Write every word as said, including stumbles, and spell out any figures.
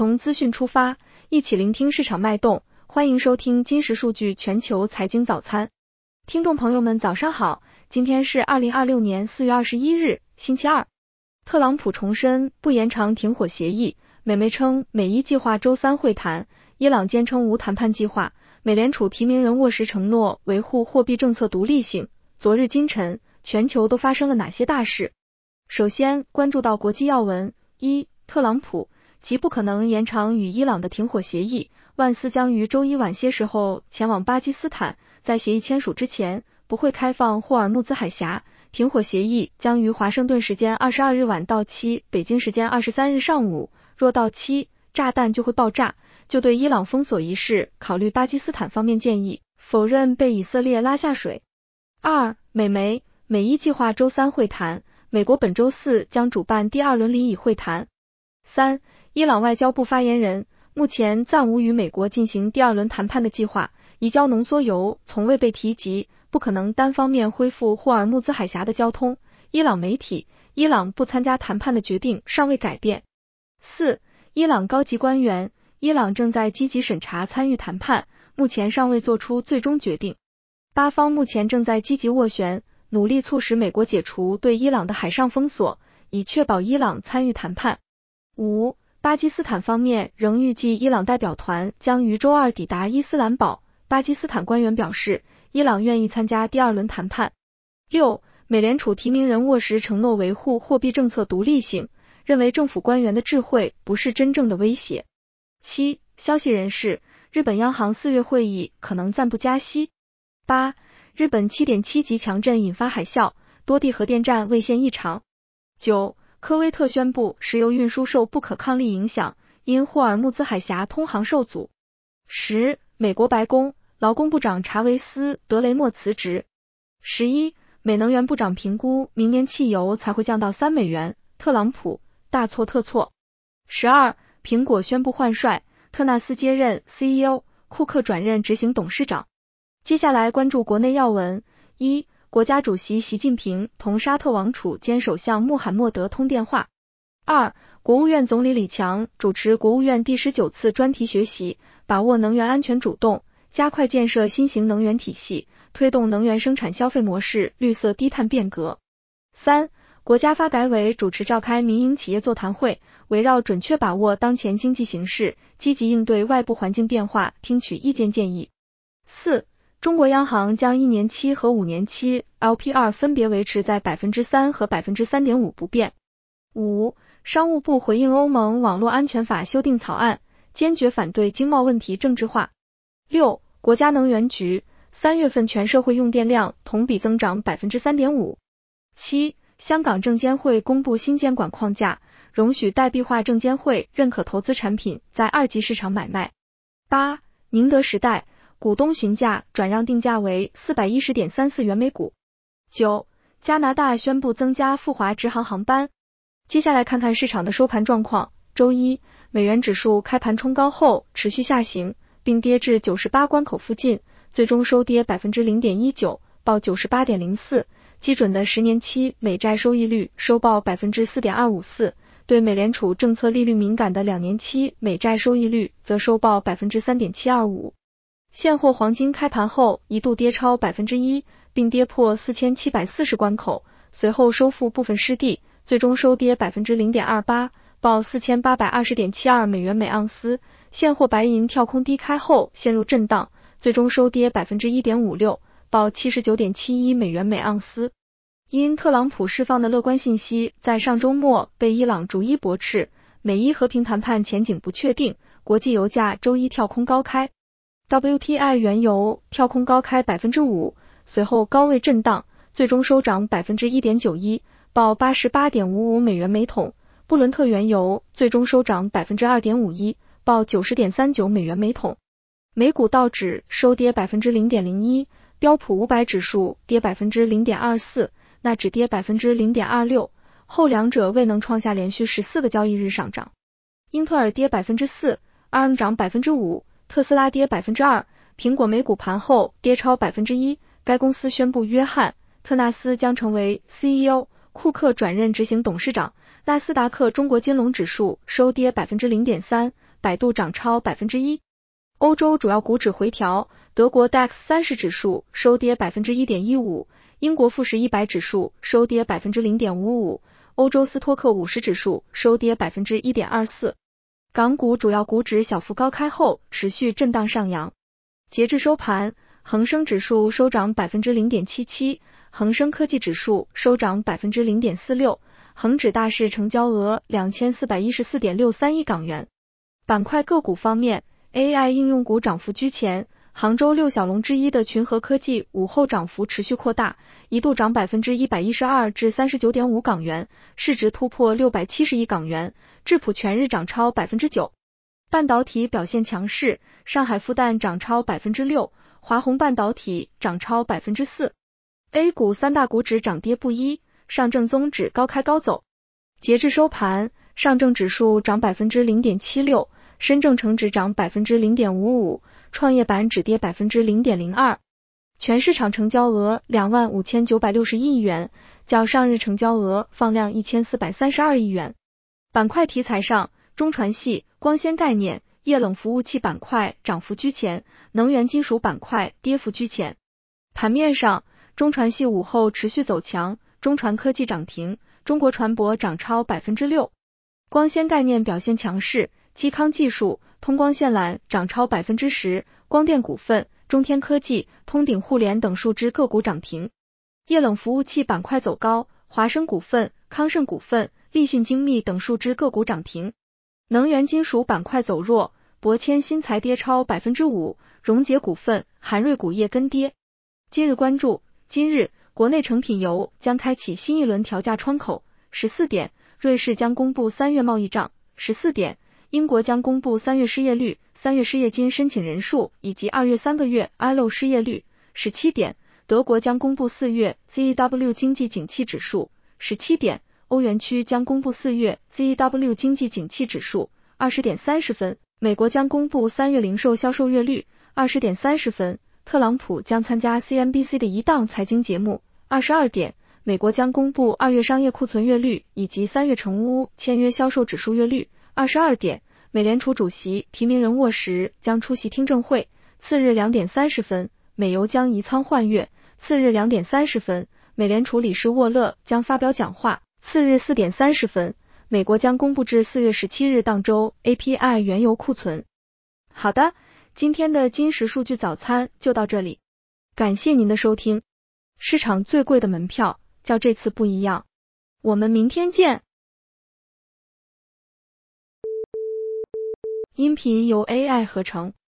从资讯出发，一起聆听市场脉动。欢迎收听金石数据全球财经早餐。听众朋友们早上好，今天是二零二六年四月二十一日，星期二。特朗普重申不延长停火协议，美媒称美伊计划周三会谈，伊朗坚称无谈判计划，美联储提名人沃什承诺维护货币政策独立性。昨日今晨，全球都发生了哪些大事？首先关注到国际要闻，一、特朗普极不可能延长与伊朗的停火协议，万斯将于周一晚些时候前往巴基斯坦，在协议签署之前不会开放霍尔木兹海峡。停火协议将于华盛顿时间二十二日晚到期，北京时间二十三日上午，若到期，炸弹就会爆炸。就对伊朗封锁一事，考虑巴基斯坦方面建议，否认被以色列拉下水。二、美媒美伊计划周三会谈，美国本周四将主办第二轮里以会谈。三、伊朗外交部发言人目前暂无与美国进行第二轮谈判的计划，移交浓缩铀从未被提及，不可能单方面恢复霍尔木兹海峡的交通。伊朗媒体，伊朗不参加谈判的决定尚未改变。四、伊朗高级官员，伊朗正在积极审查参与谈判，目前尚未做出最终决定。巴方目前正在积极斡旋，努力促使美国解除对伊朗的海上封锁，以确保伊朗参与谈判。五、巴基斯坦方面仍预计伊朗代表团将于周二抵达伊斯兰堡，巴基斯坦官员表示，伊朗愿意参加第二轮谈判。六、美联储提名人沃什承诺维护货币政策独立性，认为政府官员的智慧不是真正的威胁。七、消息人士，日本央行四月会议可能暂不加息。八、日本 七点七 级强震引发海啸，多地核电站未现异常。九、科威特宣布石油运输受不可抗力影响，因霍尔木兹海峡通航受阻。十、美国白宫劳工部长查韦斯·德雷默辞职。十一、美能源部长评估明年汽油才会降到三美元，特朗普大错特错。十二、苹果宣布换帅，特纳斯接任 C E O， 库克转任执行董事长。接下来关注国内要闻。一、国家主席习近平同沙特王储兼首相穆罕默德通电话。二、国务院总理李强主持国务院第十九次专题学习，把握能源安全主动，加快建设新型能源体系，推动能源生产消费模式绿色低碳变革。三、国家发改委主持召开民营企业座谈会，围绕准确把握当前经济形势，积极应对外部环境变化，听取意见建议。四、中国央行将一年期和五年期 L P R 分别维持在 百分之三 和 百分之三点五 不变。五、商务部回应欧盟网络安全法修订草案，坚决反对经贸问题政治化。六、国家能源局三月份全社会用电量同比增长 百分之三点五。七、香港证监会公布新监管框架，容许代币化证监会认可投资产品在二级市场买卖。八、宁德时代股东询价转让定价为 四百一十点三四元每股。九、加拿大宣布增加赴华直航航班。接下来看看市场的收盘状况。周一，美元指数开盘冲高后持续下行，并跌至九十八关口附近，最终收跌 百分之零点一九， 报 九十八点零四。基准的十年期美债收益率收报 百分之四点二五四， 对美联储政策利率敏感的两年期美债收益率则收报 百分之三点七二五。现货黄金开盘后一度跌超 百分之一， 并跌破四千七百四十关口，随后收复部分失地，最终收跌 百分之零点二八， 报 四千八百二十点七二美元每盎司。现货白银跳空低开后陷入震荡，最终收跌 百分之一点五六， 报 七十九点七一美元每盎司。因特朗普释放的乐观信息在上周末被伊朗逐一驳斥，美伊和平谈判前景不确定，国际油价周一跳空高开。W T I 原油跳空高开 百分之五， 随后高位震荡，最终收涨 百分之一点九一， 报 八十八点五五美元每桶。布伦特原油最终收涨 百分之二点五一， 报 九十点三九美元每桶。美股道指收跌 百分之零点零一， 标普五百指数跌 百分之零点二四， 纳指跌 百分之零点二六， 后两者未能创下连续十四个交易日上涨。英特尔跌 百分之四， A R M 涨 百分之五，特斯拉跌 百分之二， 苹果美股盘后跌超 百分之一， 该公司宣布约翰·特纳斯将成为 C E O， 库克转任执行董事长， 纳斯达克中国金龙指数收跌 百分之零点三， 百度涨超 百分之一。欧洲主要股指回调，德国 D A X 三十指数收跌 百分之一点一五， 英国富时一百指数收跌 百分之零点五五， 欧洲斯托克五十指数收跌 百分之一点二四。港股主要股指小幅高开后持续震荡上扬。截至收盘，恒生指数收涨 百分之零点七七， 恒生科技指数收涨 百分之零点四六， 恒指大市成交额 两千四百一十四点六三亿港元。板块个股方面， A I 应用股涨幅居前，杭州六小龙之一的群和科技午后涨幅持续扩大，一度涨 百分之一百一十二 至 三十九点五港元，市值突破六百七十亿港元，智普全日涨超 百分之九。半导体表现强势，上海复旦涨超 百分之六， 华虹半导体涨超 百分之四。 A 股三大股指涨跌不一，上证综指高开高走。截至收盘，上证指数涨 百分之零点七六， 深证成指涨 百分之零点五五， 创业板指跌 百分之零点零二。全市场成交额 两万五千九百六十一亿元，较上日成交额放量一千四百三十二亿元。板块题材上，中船系、光纤概念、液冷服务器板块涨幅居前，能源金属板块跌幅居前。盘面上，中船系午后持续走强，中船科技涨停，中国船舶涨超 百分之六。光纤概念表现强势，基康技术、通光线缆涨超 百分之十， 光电股份、中天科技、通鼎互联等数只个股涨停。液冷服务器板块走高，华生股份、康盛股份、立讯精密等数只个股涨停。能源金属板块走弱，博千新材跌超 百分之五， 荣捷股份、韩瑞钴业跟跌。今日关注，今日国内成品油将开启新一轮调价窗口，十四点，瑞士将公布三月贸易账，十四点，英国将公布三月失业率、三月失业金申请人数以及二月三个月 I L O 失业率，十七点，德国将公布四月 Z E W 经济景气指数，十七点，欧元区将公布四月 Z E W 经济景气指数，二十点三十分，美国将公布三月零售销售月率，二十点三十分，特朗普将参加 C N B C 的一档财经节目，二十二点，美国将公布二月商业库存月率以及三月成屋签约销售指数月率，二十二点，美联储主席提名人沃什将出席听证会，次日两点三十分，美油将移仓换月，次日两点三十分，美联储理事沃勒将发表讲话，次日四点三十分，美国将公布至四月十七日当周 A P I 原油库存。好的，今天的金石数据早餐就到这里，感谢您的收听。市场最贵的门票，叫这次不一样。我们明天见。音频由 A I 合成。